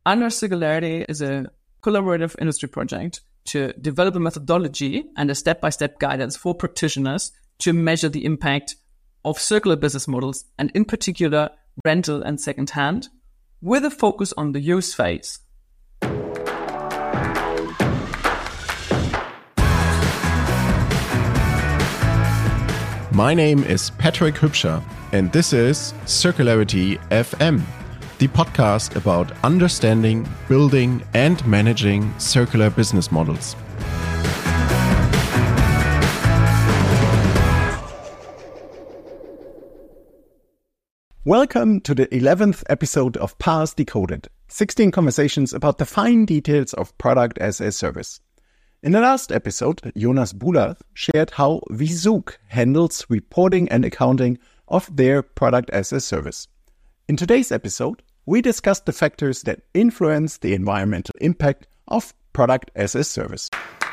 Under Circularity is a collaborative industry project to develop a methodology and a step-by-step guidance for practitioners to measure the impact of circular business models, and in particular, rental and second-hand, with a focus on the use phase. My name is Patrick Hübscher, and this is Circularity FM, the podcast about understanding, building, and managing circular business models. Welcome to the 11th episode of PaaS Decoded, 16 conversations about the fine details of product as a service. In the last episode, Jonas Bulath shared how Vizug handles reporting and accounting of their product as a service. In today's episode, we discuss the factors that influence the environmental impact of product as a service.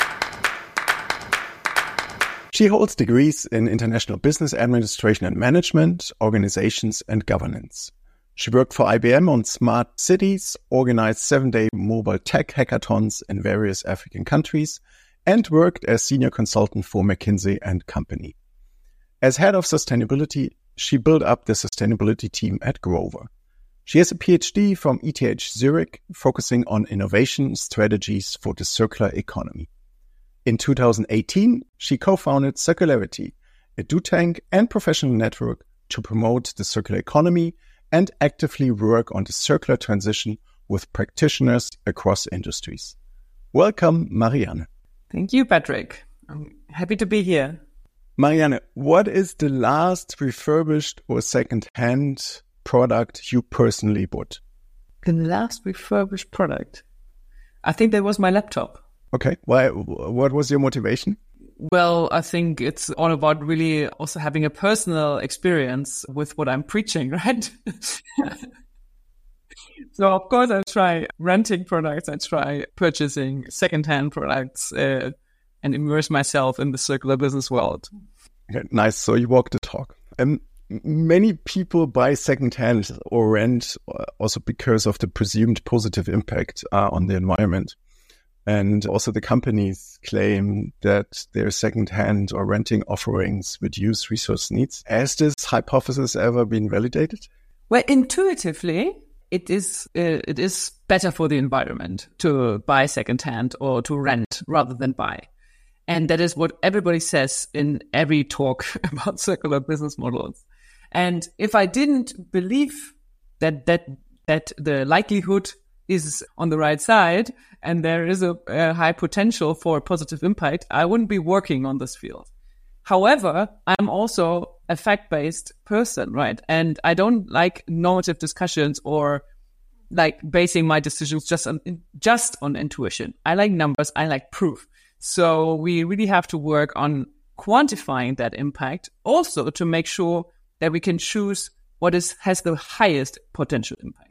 She holds degrees in international business administration and management, organizations, and governance. She worked for IBM on smart cities, organized 7-day mobile tech hackathons in various African countries, and worked as senior consultant for McKinsey & Company. As head of sustainability, she built up the sustainability team at Grover. She has a PhD from ETH Zurich, focusing on innovation strategies for the circular economy. In 2018, she co-founded Circularity, a do tank and professional network to promote the circular economy and actively work on the circular transition with practitioners across industries. Welcome, Marianne. Thank you, Patrick. I'm happy to be here. Marianne, what is the last refurbished or second-hand product you personally bought? The last refurbished product? I think that was my laptop. Okay. Why? What was your motivation? Well, I think it's all about really also having a personal experience with what I'm preaching, right? So, of course, I try renting products. I try purchasing secondhand products and immerse myself in the circular business world. Okay, nice. So you walk the talk. Many people buy secondhand or rent also because of the presumed positive impact on the environment. And also the companies claim that their second-hand or renting offerings reduce resource needs. Has this hypothesis ever been validated? Well, intuitively, it is better for the environment to buy second-hand or to rent rather than buy. And that is what everybody says in every talk about circular business models. And if I didn't believe that the likelihood is on the right side and there is a high potential for positive impact, I wouldn't be working on this field. However, I'm also a fact-based person, right? And I don't like normative discussions or like basing my decisions just on intuition. I like numbers. I like proof. So we really have to work on quantifying that impact also to make sure that we can choose what has the highest potential impact.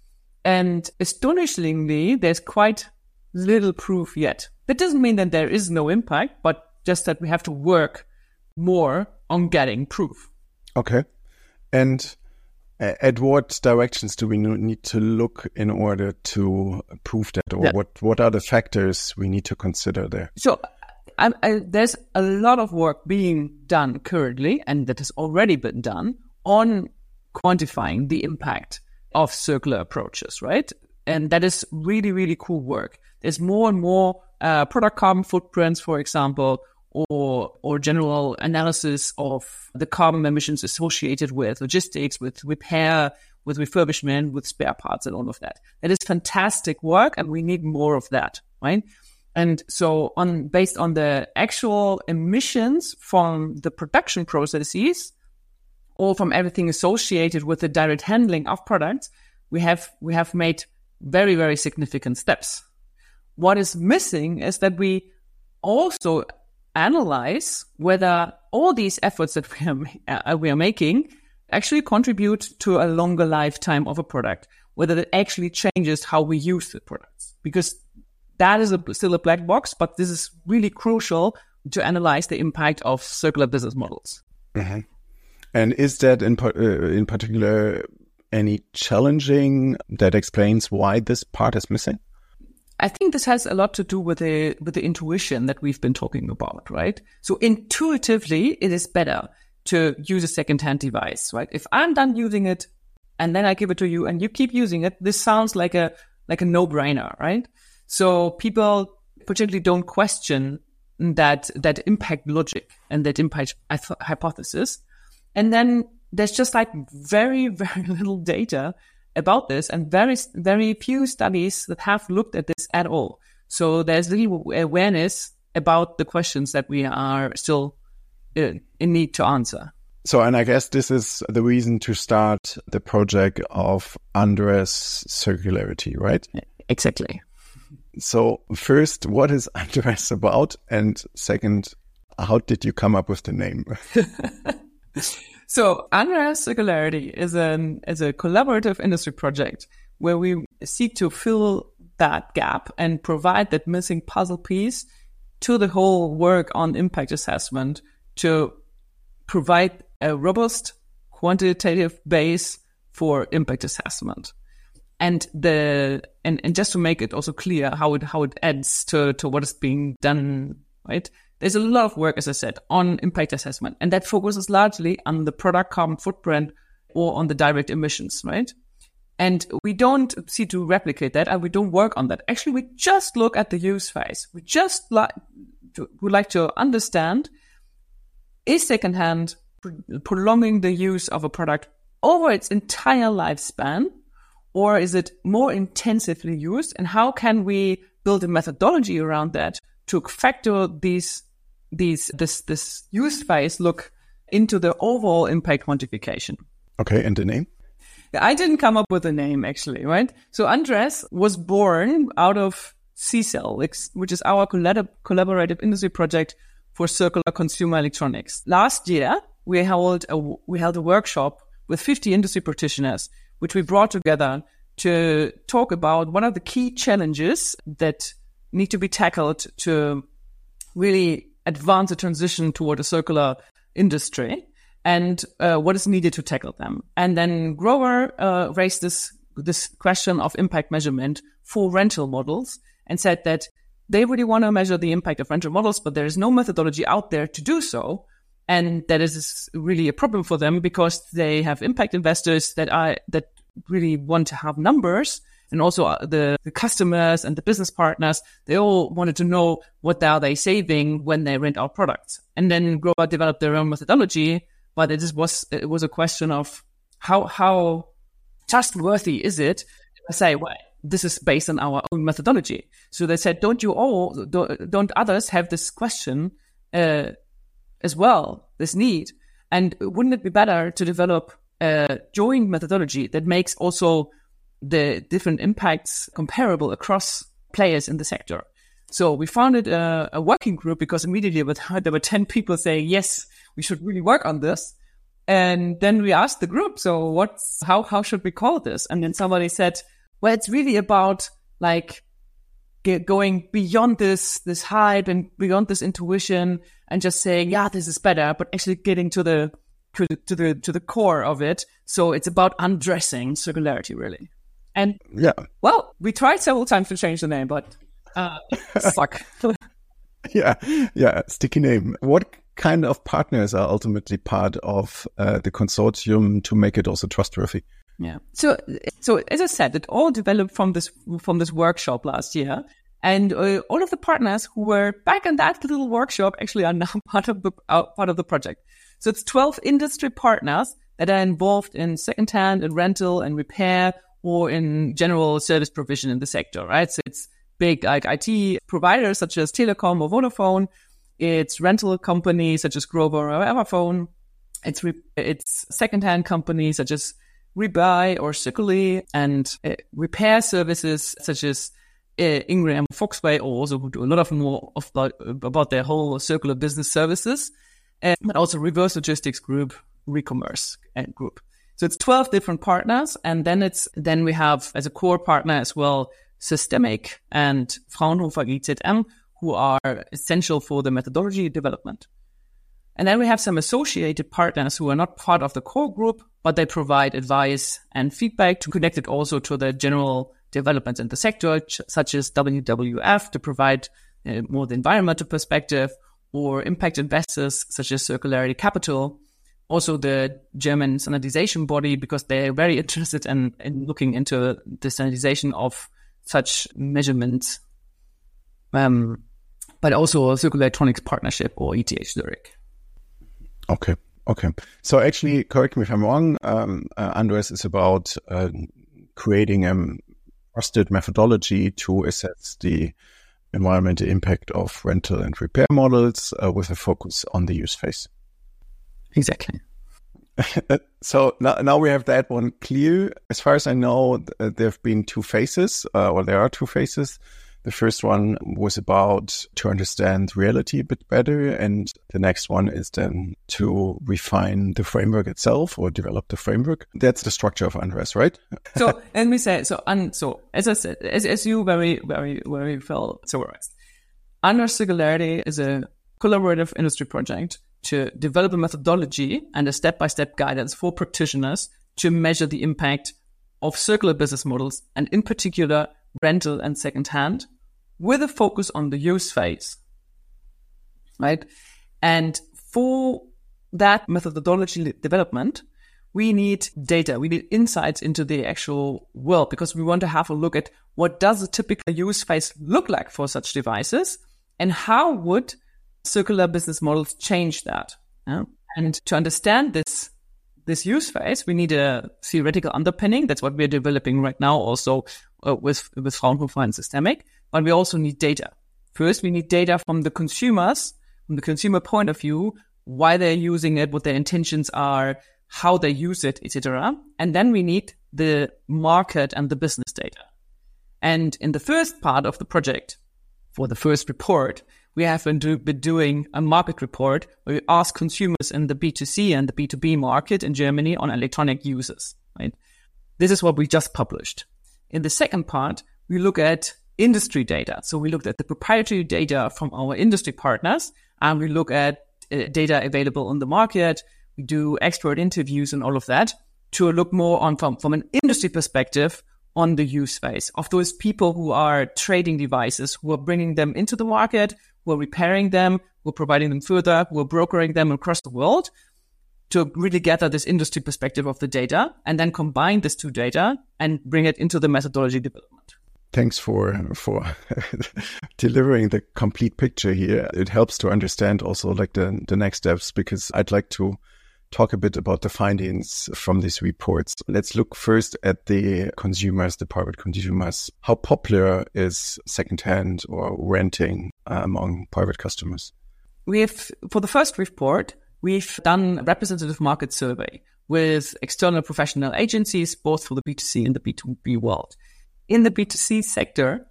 And astonishingly, there's quite little proof yet. That doesn't mean that there is no impact, but just that we have to work more on getting proof. Okay. And at what directions do we need to look in order to prove that? Or what are the factors we need to consider there? So there's a lot of work being done currently, and that has already been done on quantifying the impact of circular approaches, right? And that is really, really cool work. There's more and more product carbon footprints, for example, or general analysis of the carbon emissions associated with logistics, with repair, with refurbishment, with spare parts and all of that. That is fantastic work, and we need more of that, right? And so based on the actual emissions from the production processes, or from everything associated with the direct handling of products, we have made very, very significant steps. What is missing is that we also analyze whether all these efforts that we are making actually contribute to a longer lifetime of a product, whether it actually changes how we use the products. Because that is still a black box, but this is really crucial to analyze the impact of circular business models. Mm-hmm. And is that in particular any challenging that explains why this part is missing? I think this has a lot to do with the intuition that we've been talking about, right? So intuitively, it is better to use a second-hand device, right? If I'm done using it and then I give it to you and you keep using it, this sounds like a no-brainer, right? So people particularly don't question that impact logic and that impact hypothesis. And then there's just like very, very little data about this and very, very few studies that have looked at this at all. So there's little awareness about the questions that we are still in need to answer. So, and I guess this is the reason to start the project of Andres Circularity, right? Exactly. So first, what is Andres about? And second, how did you come up with the name? So Andres Circularity is a collaborative industry project where we seek to fill that gap and provide that missing puzzle piece to the whole work on impact assessment to provide a robust quantitative base for impact assessment. And just to make it also clear how it adds to what is being done, right? There's a lot of work, as I said, on impact assessment, and that focuses largely on the product carbon footprint or on the direct emissions, right? And we don't see to replicate that, and we don't work on that. Actually, we just look at the use phase. We just would like to understand, is secondhand prolonging the use of a product over its entire lifespan, or is it more intensively used? And how can we build a methodology around that to factor this use phase look into the overall impact quantification? Okay, and the name? I didn't come up with a name, actually, right? So Andres was born out of CCEL, which is our collaborative industry project for circular consumer electronics. Last year, we held a workshop with 50 industry practitioners, which we brought together to talk about what are the key challenges that need to be tackled to really advance the transition toward a circular industry and what is needed to tackle them. And then Grover raised this question of impact measurement for rental models and said that they really want to measure the impact of rental models, but there is no methodology out there to do so. And that is really a problem for them because they have impact investors that really want to have numbers, and also the customers and the business partners. They all wanted to know what are they saving when they rent our products. And then Grover developed their own methodology, but it was a question of how trustworthy is it to say, well, this is based on our own methodology. So they said, don't others have this question as well, this need? And wouldn't it be better to develop a joint methodology that makes also the different impacts comparable across players in the sector? So we founded a working group because immediately there were 10 people saying, yes, we should really work on this. And then we asked the group, so how should we call this? And then somebody said, well, it's really about like going beyond this hype and beyond this intuition and just saying, yeah, this is better, but actually getting to the core of it. So it's about undressing circularity, really. And yeah, well, we tried several times to change the name, but fuck. Yeah, sticky name. What kind of partners are ultimately part of the consortium to make it also trustworthy? Yeah. So as I said, it all developed from this workshop last year, and all of the partners who were back in that little workshop actually are now part of the project. So it's 12 industry partners that are involved in secondhand and rental and repair or in general service provision in the sector, right? So it's big like IT providers such as Telecom or Vodafone. It's rental companies such as Grover or Everphone. It's secondhand companies such as Rebuy or Circuli, and repair services such as Ingram, Foxway, also who do a lot of more about their whole circular business services, but also reverse logistics group, Recommerce group. So it's 12 different partners, and then we have as a core partner as well Systemic and Fraunhofer IZM, who are essential for the methodology development. And then we have some associated partners who are not part of the core group, but they provide advice and feedback to connect it also to the general developments in the sector, such as WWF to provide more the environmental perspective, or impact investors such as Circularity Capital. Also the German standardization body, because they're very interested in looking into the standardization of such measurements. But also Circular Electronics Partnership, or ETH Zurich. Okay. So actually, correct me if I'm wrong, Andres is about creating a trusted methodology to assess the environmental impact of rental and repair models with a focus on the use phase. Exactly. So now we have that one clear. As far as I know, there have been two phases, or there are two phases. The first one was about to understand reality a bit better, and the next one is then to refine the framework itself or develop the framework. That's the structure of Andres, right? So let me say, so as I said, as you very, very, very well summarized, Andres Circularity is a collaborative industry project to develop a methodology and a step-by-step guidance for practitioners to measure the impact of circular business models, and in particular, rental and secondhand, with a focus on the use phase, right? And for that methodology development, we need data, we need insights into the actual world, because we want to have a look at what does a typical use phase look like for such devices, and how would circular business models change that. And to understand this use phase, we need a theoretical underpinning. That's what we're developing right now, also with Fraunhofer and Systemic. But we also need data. First, we need data from the consumers, from the consumer point of view, why they're using it, what their intentions are, how they use it, etc. And then we need the market and the business data. And in the first part of the project, for the first report, we have been doing a market report where we ask consumers in the B2C and the B2B market in Germany on electronic uses, right? This is what we just published. In the second part, we look at industry data. So we looked at the proprietary data from our industry partners, and we look at data available on the market. We do expert interviews and all of that to look more on from an industry perspective on the use phase of those people who are trading devices, who are bringing them into the market, who are repairing them, who are providing them further, who are brokering them across the world, to really gather this industry perspective of the data and then combine these two data and bring it into the methodology development. Thanks for delivering the complete picture here. It helps to understand also like the next steps, because I'd like to talk a bit about the findings from these reports. Let's look first at the consumers, the private consumers. How popular is secondhand or renting among private customers? For the first report, we've done a representative market survey with external professional agencies, both for the B2C and the B2B world. In the B2C sector,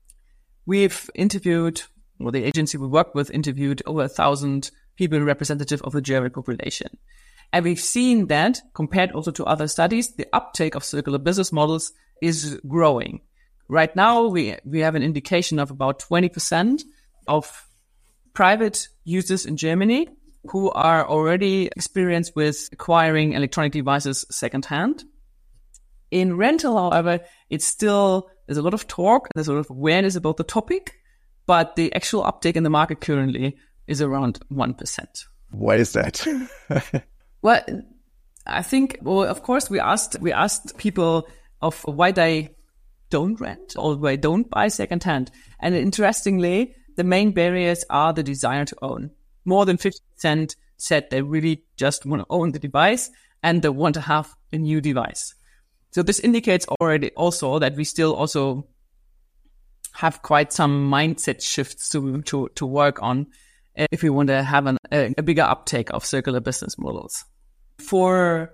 we've interviewed, or the agency we work with interviewed over 1,000 people representative of the German population. And we've seen that, compared also to other studies, the uptake of circular business models is growing. Right now, we have an indication of about 20% of private users in Germany who are already experienced with acquiring electronic devices secondhand. In rental, however, there's a lot of talk, there's a lot of awareness about the topic, but the actual uptake in the market currently is around 1%. Why is that? Well, I think, of course, we asked people of why they don't rent or why they don't buy secondhand. And interestingly, the main barriers are the desire to own. More than 50% said they really just want to own the device and they want to have a new device. So this indicates already also that we still also have quite some mindset shifts to work on if we want to have a bigger uptake of circular business models. For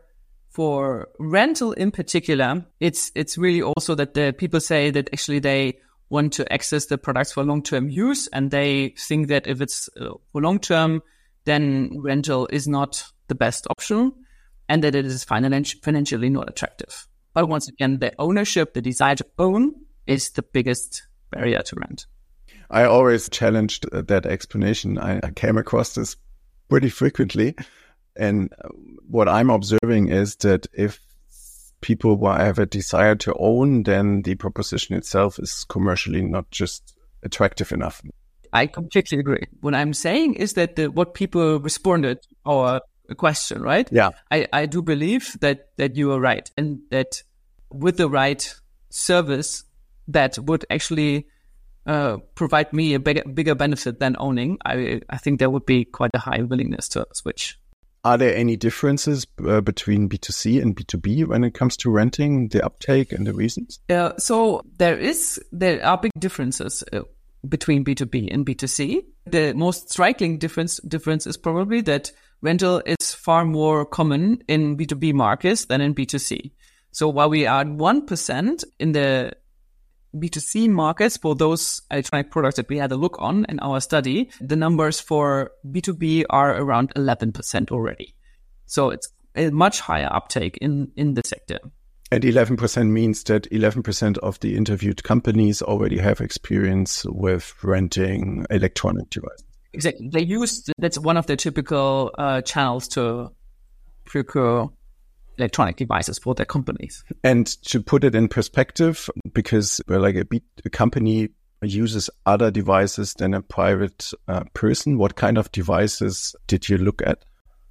rental in particular, it's really also that the people say that actually they want to access the products for long-term use, and they think that if it's for long-term, then rental is not the best option, and that it is financially not attractive. But once again, the ownership, the desire to own, is the biggest barrier to rent. I always challenged that explanation. I came across this pretty frequently. And what I'm observing is that if people have a desire to own, then the proposition itself is commercially not just attractive enough. I completely agree. What I'm saying is that what people responded to our question, right? Yeah. I do believe that you are right, and that with the right service that would actually provide me a bigger benefit than owning, I think there would be quite a high willingness to switch. Are there any differences between B2C and B2B when it comes to renting, the uptake and the reasons? So there are big differences between B2B and B2C. The most striking difference is probably that rental is far more common in B2B markets than in B2C. So while we are at 1% in the B2C markets for those electronic products that we had a look on in our study, the numbers for B2B are around 11% already. So it's a much higher uptake in the sector. And 11% means that 11% of the interviewed companies already have experience with renting electronic devices. Exactly. That's one of the typical channels to procure electronic devices for their companies. And to put it in perspective, because a company uses other devices than a private person, what kind of devices did you look at?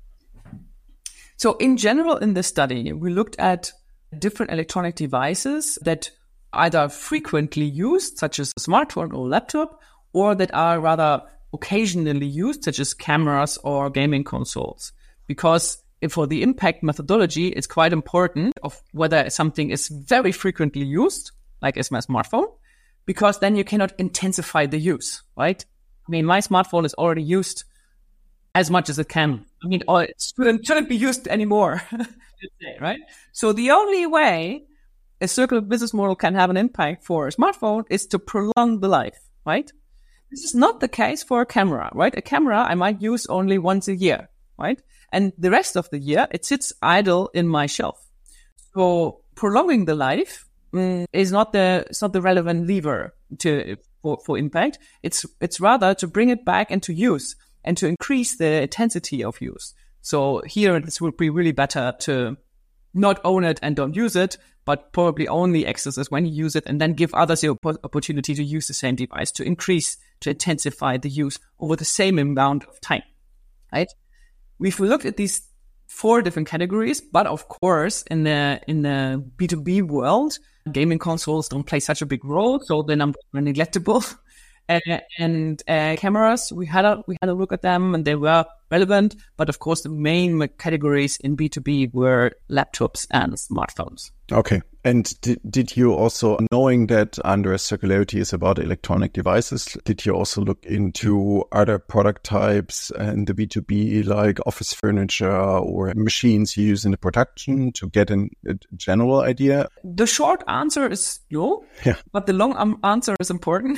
So in general, in the study, we looked at different electronic devices that either frequently used, such as a smartphone or laptop, or that are rather occasionally used, such as cameras or gaming consoles. Because for the impact methodology, it's quite important of whether something is very frequently used, like as my smartphone, because then you cannot intensify the use, right? I mean, my smartphone is already used as much as it can. I mean, it shouldn't be used anymore, right? So the only way a circular business model can have an impact for a smartphone is to prolong the life, right? This is not the case for a camera, right? A camera I might use only once a year, right? And the rest of the year, it sits idle in my shelf. So prolonging the life is not the relevant lever for impact. It's rather to bring it back into use and to increase the intensity of use. So here, this would be really better to not own it and don't use it, but probably only access it when you use it, and then give others the opportunity to use the same device to intensify the use over the same amount of time, right? We've looked at these 4 different categories, but of course, in the B2B world, gaming consoles don't play such a big role, so the numbers are neglectable. And cameras, we had a look at them, and they were relevant. But of course, the main categories in B2B were laptops and smartphones. Okay. And did you also, knowing that Andres Circularity is about electronic devices, did you also look into other product types in the B2B, like office furniture or machines you use in the production, to get a general idea? The short answer is no, but the long answer is important.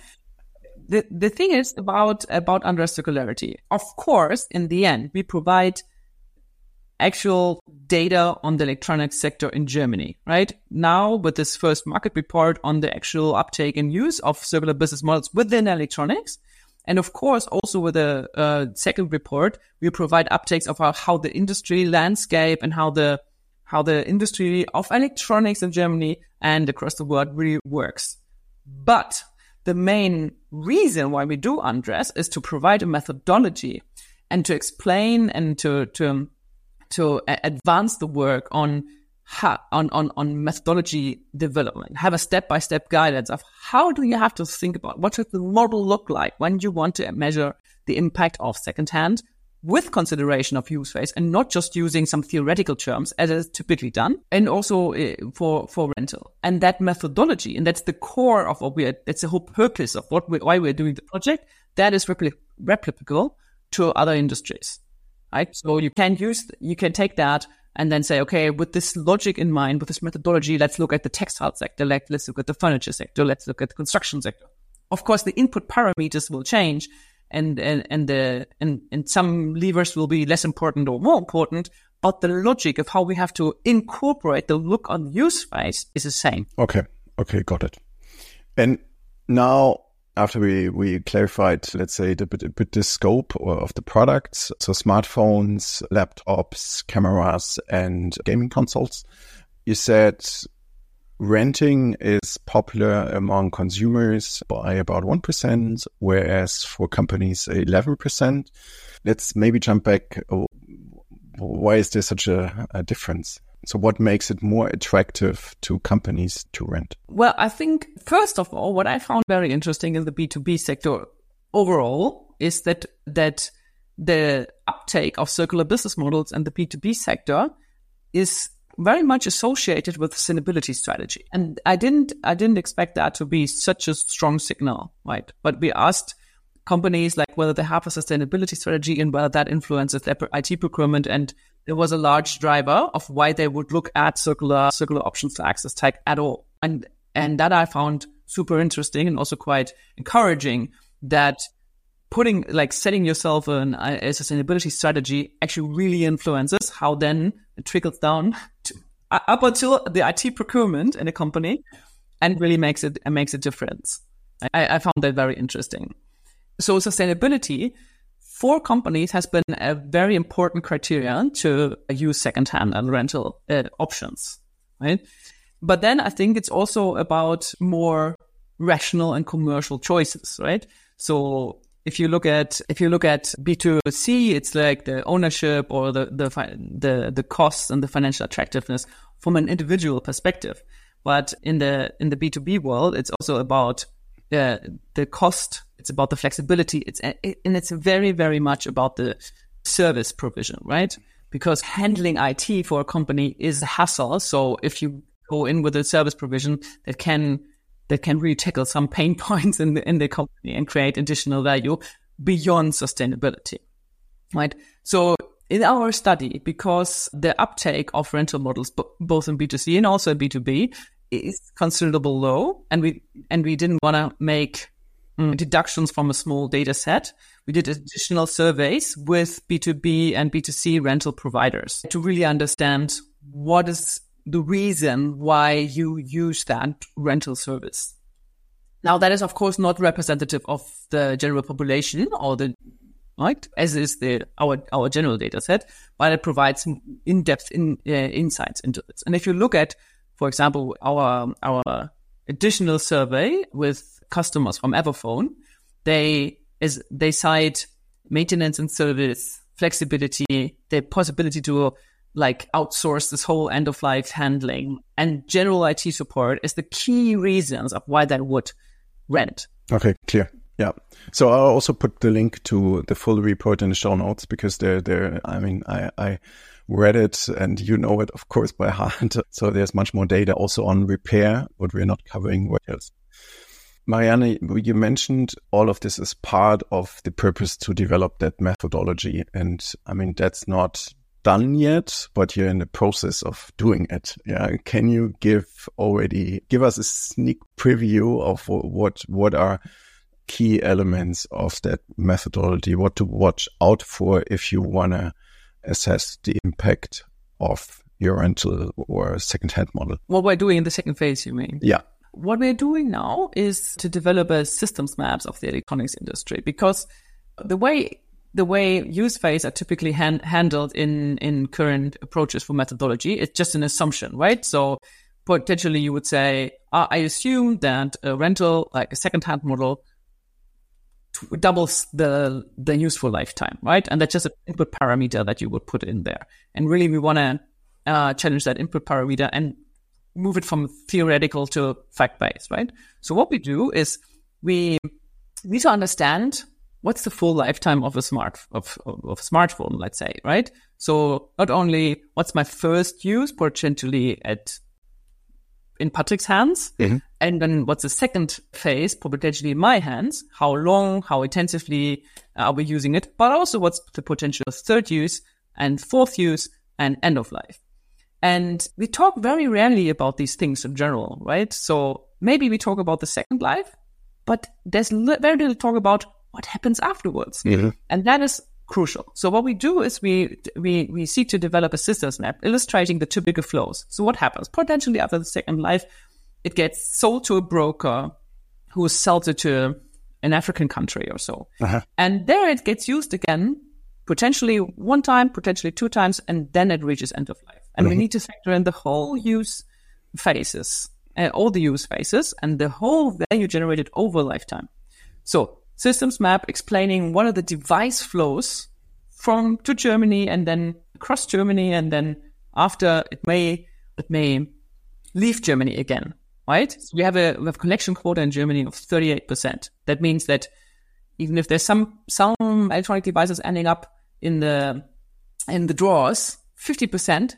The thing is about Andres Circularity. Of course, in the end, we provide actual data on the electronics sector in Germany, right? Now, with this first market report on the actual uptake and use of circular business models within electronics. And of course, also with a second report, we provide uptakes of how the industry landscape and how the industry of electronics in Germany and across the world really works. But the main reason why we do Andres is to provide a methodology and to explain and to advance the work on methodology development, have a step-by-step guidance of how do you have to think about what should the model look like when you want to measure the impact of secondhand with consideration of use phase and not just using some theoretical terms as is typically done, and also for rental. And that methodology, and that's the core of that's the whole purpose of why we're doing the project, that is replicable to other industries, right? So you can take that and then say, okay, with this logic in mind, with this methodology, let's look at the textile sector, let's look at the furniture sector, let's look at the construction sector. Of course, the input parameters will change, and some levers will be less important or more important, but the logic of how we have to incorporate the look on use phase is the same. Okay, got it. And now after we clarified, let's say, the scope of the products, so smartphones, laptops, cameras, and gaming consoles, you said renting is popular among consumers by about 1%, whereas for companies, 11%. Let's maybe jump back. Why is there such a difference? So what makes it more attractive to companies to rent? Well, I think, first of all, what I found very interesting in the B2B sector overall is that the uptake of circular business models in the B2B sector is very much associated with sustainability strategy. And I didn't expect that to be such a strong signal, right? But we asked companies like whether they have a sustainability strategy and whether that influences their IT procurement. And there was a large driver of why they would look at circular options to access tech at all. And that I found super interesting and also quite encouraging, that setting yourself a sustainability strategy actually really influences how then it trickles down up until the IT procurement in a company, and really makes a difference. I found that very interesting. So sustainability for companies has been a very important criterion to use secondhand and rental options, right? But then I think it's also about more rational and commercial choices, right? So if you look at B2C, it's like the ownership or the costs and the financial attractiveness from an individual perspective. But in the B2B world, it's also about the cost. It's about the flexibility. It's very, very much about the service provision, right? Because handling IT for a company is a hassle. So if you go in with a service provision that can really tackle some pain points in the company and create additional value beyond sustainability, right? So in our study, because the uptake of rental models, both in B2C and also in B2B, is considerably low, and we didn't want to make deductions from a small data set. We did additional surveys with B2B and B2C rental providers to really understand what is the reason why you use that rental service. Now, that is, of course, not representative of the general population or as is our general data set, but it provides some in-depth insights into this. And if you look at, for example, our additional survey with customers from Everphone, they cite maintenance and service, flexibility, the possibility to outsource this whole end-of-life handling, and general IT support as the key reasons of why they would rent. Okay, clear. Yeah. So I'll also put the link to the full report in the show notes, because I read it, and you know it, of course, by heart. So there's much more data also on repair, what we're not covering. What else? Marianne, you mentioned all of this as part of the purpose to develop that methodology. And that's not done yet, but you're in the process of doing it. Yeah. Can you give us a sneak preview of what are key elements of that methodology, what to watch out for if you want to assess the impact of your rental or second-hand model? What we're doing in the second phase, you mean? Yeah. What we're doing now is to develop a systems maps of the electronics industry, because the way use phase are typically handled in current approaches for methodology, it's just an assumption, right? So potentially you would say, I assume that a rental, like a second-hand model, doubles the useful lifetime, right? And that's just an input parameter that you would put in there. And really, we want to challenge that input parameter and move it from theoretical to fact-based, right? So what we do is we need to understand what's the full lifetime of a smartphone, let's say, right? So not only what's my first use potentially in Patrick's hands, mm-hmm. and then what's the second phase potentially in my hands, how long, how intensively are we using it, but also what's the potential third use and fourth use and end of life. And we talk very rarely about these things in general, right? So maybe we talk about the second life, but there's very little talk about what happens afterwards. Mm-hmm. And that is crucial. So what we do is we seek to develop a systems map illustrating the typical flows. So what happens? Potentially after the second life, it gets sold to a broker who sells it to an African country or so. And there it gets used again, potentially one time, potentially two times, and then it reaches end of life. And we need to factor in the whole use phases, all the use phases, and the whole value generated over lifetime. So systems map explaining what are the device flows from to Germany and then across Germany, and then after it may leave Germany again, right? So we have a collection quota in Germany of 38%. That means that even if there's some electronic devices ending up in the drawers, 50%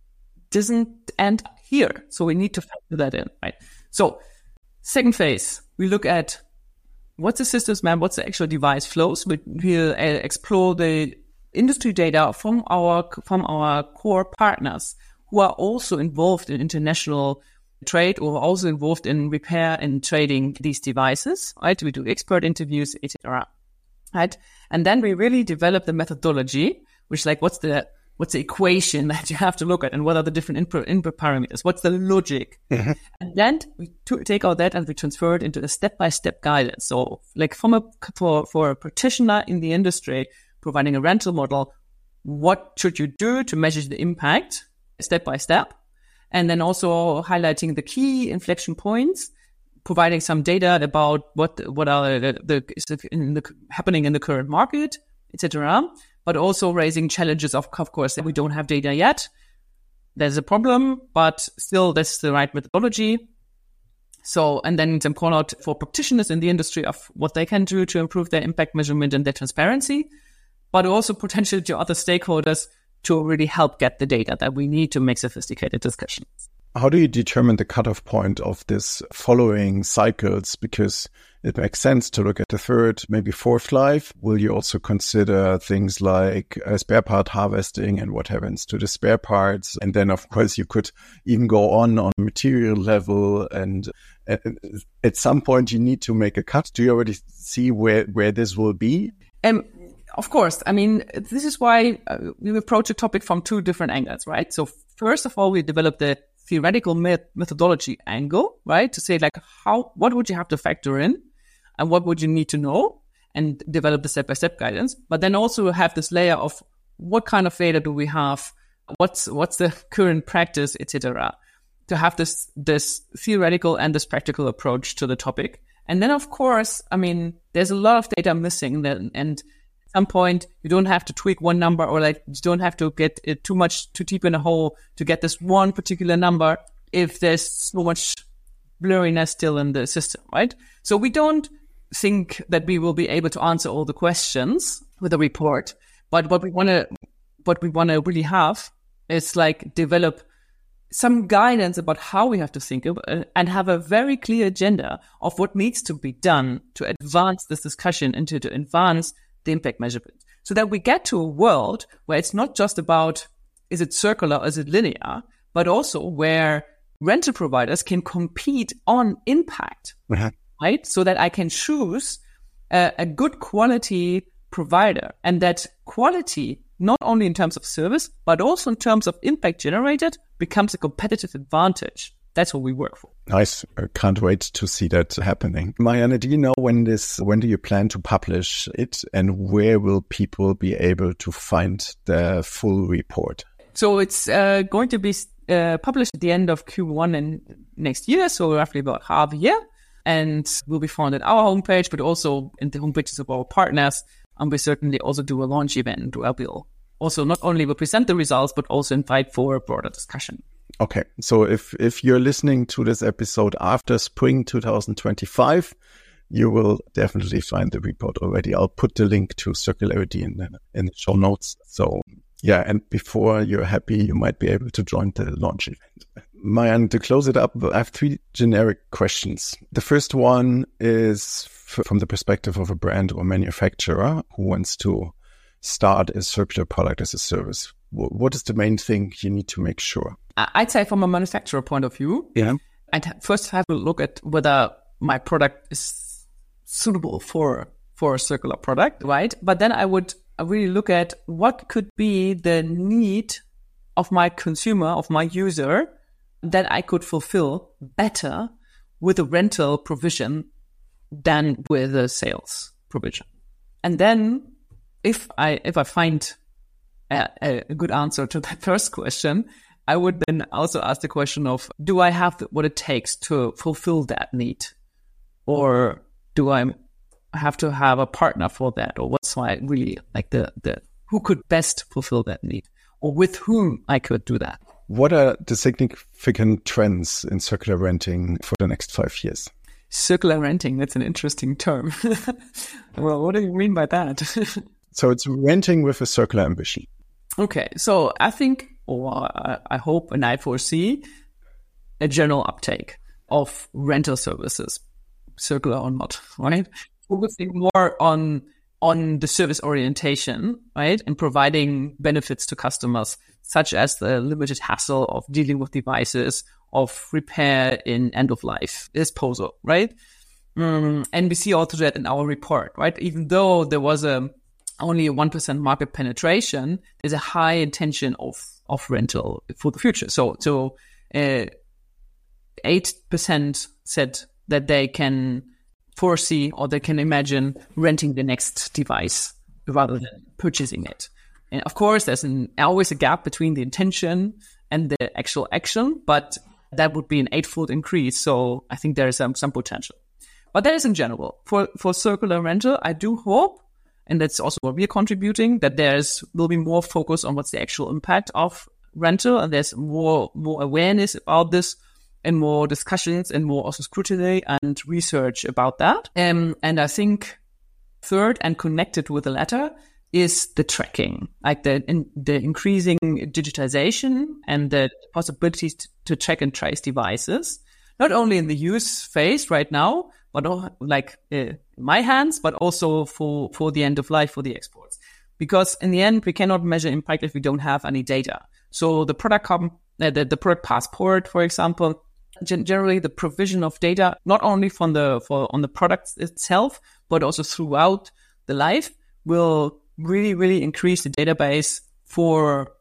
doesn't end here. So we need to factor that in, right? So second phase, we look at what's the systems map, what's the actual device flows. We'll explore the industry data from our core partners who are also involved in international trade or also involved in repair and trading these devices, right? We do expert interviews, etc. Right? And then we really develop the methodology, which like what's the equation that you have to look at and what are the different input parameters? What's the logic? And then we take all that and we transfer it into a step-by-step guidance. So like for a practitioner in the industry, providing a rental model, what should you do to measure the impact step by step? And then also highlighting the key inflection points, providing some data about what are happening in the current market, etc. But also raising challenges of course, that we don't have data yet. There's a problem, but still that's the right methodology. So, and then some call out for practitioners in the industry of what they can do to improve their impact measurement and their transparency, but also potentially to other stakeholders to really help get the data that we need to make sophisticated discussions. How do you determine the cutoff point of this following cycles? Because it makes sense to look at the third, maybe fourth life. Will you also consider things like spare part harvesting and what happens to the spare parts? And then, of course, you could even go on material level. And at some point, you need to make a cut. Do you already see where this will be? Of course. I mean, this is why we approach a topic from two different angles, right? So first of all, we develop the theoretical methodology angle, right? To say like, what would you have to factor in and what would you need to know and develop the step-by-step guidance. But then also have this layer of what kind of data do we have? What's the current practice, etc. To have this theoretical and this practical approach to the topic. And then, of course, I mean, there's a lot of data missing and at some point, you don't have to tweak one number or like you don't have to get it too deep in a hole to get this one particular number if there's so much blurriness still in the system, right? So we don't think that we will be able to answer all the questions with a report, but what we want to really have is like develop some guidance about how we have to think and have a very clear agenda of what needs to be done to advance this discussion and to advance the impact measurement, so that we get to a world where it's not just about is it circular or is it linear, but also where rental providers can compete on impact, right? So that I can choose a good quality provider, and that quality, not only in terms of service, but also in terms of impact generated, becomes a competitive advantage. That's what we work for. Nice. I can't wait to see that happening. Marianne, do you know when do you plan to publish it, and where will people be able to find the full report? So it's going to be published at the end of Q1 in next year, so roughly about half a year, and will be found at our homepage, but also in the homepages of our partners. And we certainly also do a launch event where we'll also not only will present the results, but also invite for a broader discussion. Okay, so if you're listening to this episode after spring 2025, you will definitely find the report already. I'll put the link to Circularity in the show notes. So yeah, and before you're happy, you might be able to join the launch event. Marianne, to close it up, I have 3 generic questions. The first one is from the perspective of a brand or manufacturer who wants to start a circular product as a service. What is the main thing you need to make sure? I'd say from a manufacturer point of view, I'd first have to look at whether my product is suitable for a circular product, right? But then I would really look at what could be the need of my consumer, of my user, that I could fulfill better with a rental provision than with a sales provision. And then if I find a good answer to that first question, I would then also ask the question of, do I have what it takes to fulfill that need? Or do I have to have a partner for that? Or what's my really like the who could best fulfill that need? Or with whom I could do that? What are the significant trends in circular renting for the next 5 years? Circular renting, that's an interesting term. Well, what do you mean by that? So it's renting with a circular ambition. Okay, so I think, or I hope and I foresee a general uptake of rental services, circular or not, right? Focusing more on the service orientation, right? And providing benefits to customers, such as the limited hassle of dealing with devices, of repair in end-of-life disposal, right? And we see also that in our report, right? Even though there was only a 1% market penetration, there's a high intention of rental for the future. So 8% said that they can foresee or they can imagine renting the next device rather than purchasing it. And of course, there's always a gap between the intention and the actual action, but that would be an 8-fold increase. So I think there is some potential. But that is in general. For circular rental, I do hope, and that's also what we're contributing, that will be more focus on what's the actual impact of rental, and there's more awareness about this, and more discussions, and more also scrutiny and research about that. And I think third, and connected with the latter, is the tracking, like the increasing digitization and the possibilities to track and trace devices, not only in the use phase right now, but like in my hands, but also for the end of life, for the exports. Because in the end, we cannot measure impact if we don't have any data. So the product product passport, for example, generally the provision of data, not only on the product itself, but also throughout the life, will really, really increase the database for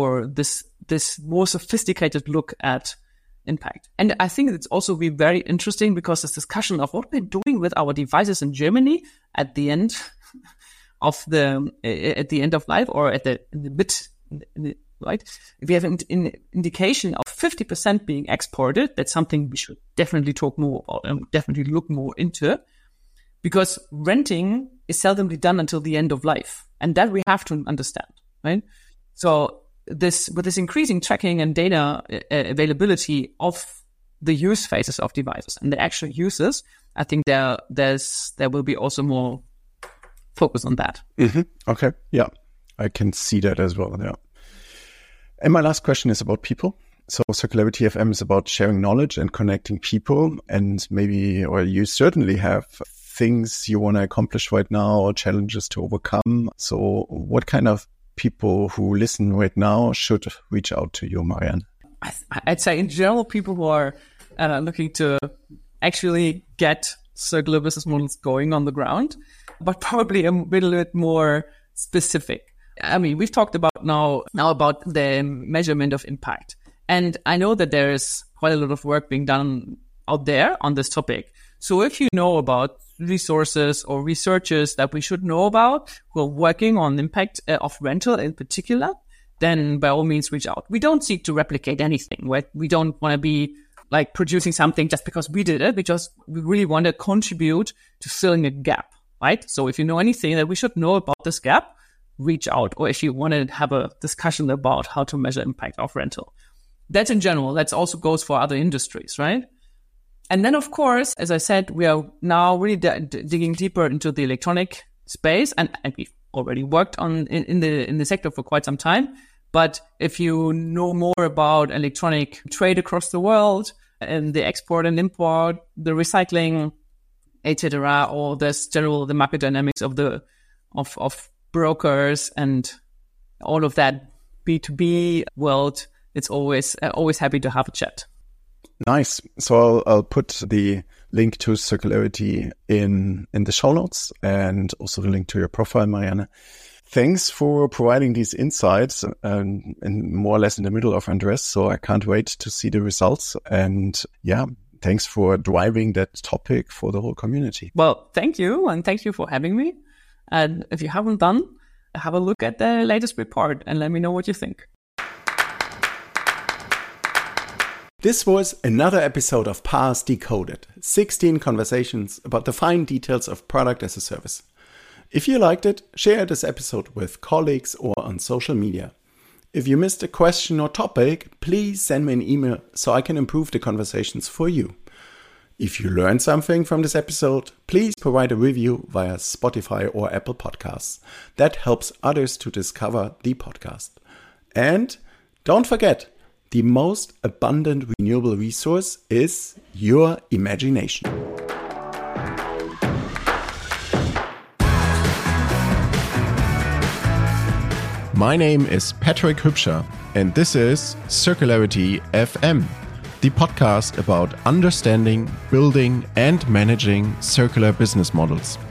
this more sophisticated look at impact. And I think it's also be very interesting because this discussion of what we're doing with our devices in Germany at the end of life, or in the mid, right? If we have an indication of 50% being exported, that's something we should definitely talk more about and definitely look more into, because renting is seldomly done until the end of life. And that we have to understand, right? So with this increasing tracking and data availability of the use phases of devices and the actual uses, I think there will be also more focus on that. Mm-hmm. Okay. Yeah. I can see that as well. Yeah. And my last question is about people. So Circularity FM is about sharing knowledge and connecting people, and you certainly have things you want to accomplish right now or challenges to overcome. So what kind of people who listen right now should reach out to you, Marianne? I'd say in general, people who are looking to actually get circular business models going on the ground, but probably a little bit more specific. I mean, we've talked about now about the measurement of impact. And I know that there is quite a lot of work being done out there on this topic. So if you know about resources or researchers that we should know about who are working on impact of rental in particular, then by all means reach out. We don't seek to replicate anything, right? We don't want to be like producing something just because we did it, because we really want to contribute to filling a gap, right? So if you know anything that we should know about this gap, reach out. Or if you want to have a discussion about how to measure impact of rental. That's in general. That also goes for other industries, right? And then, of course, as I said, we are now really digging deeper into the electronic space, and we've already worked in the sector for quite some time. But if you know more about electronic trade across the world and the export and import, the recycling, etc., or the market dynamics of brokers and all of that B2B world, it's always happy to have a chat. Nice. So I'll put the link to Circularity in the show notes, and also the link to your profile, Marianne. Thanks for providing these insights, and more or less in the middle of Andres. So I can't wait to see the results. And yeah, thanks for driving that topic for the whole community. Well, thank you. And thank you for having me. And if you haven't done, have a look at the latest report and let me know what you think. This was another episode of PaaS Decoded, 16 conversations about the fine details of product as a service. If you liked it, share this episode with colleagues or on social media. If you missed a question or topic, please send me an email so I can improve the conversations for you. If you learned something from this episode, please provide a review via Spotify or Apple Podcasts. That helps others to discover the podcast. And don't forget, the most abundant renewable resource is your imagination. My name is Patrick Hübscher, and this is Circularity FM, the podcast about understanding, building, and managing circular business models.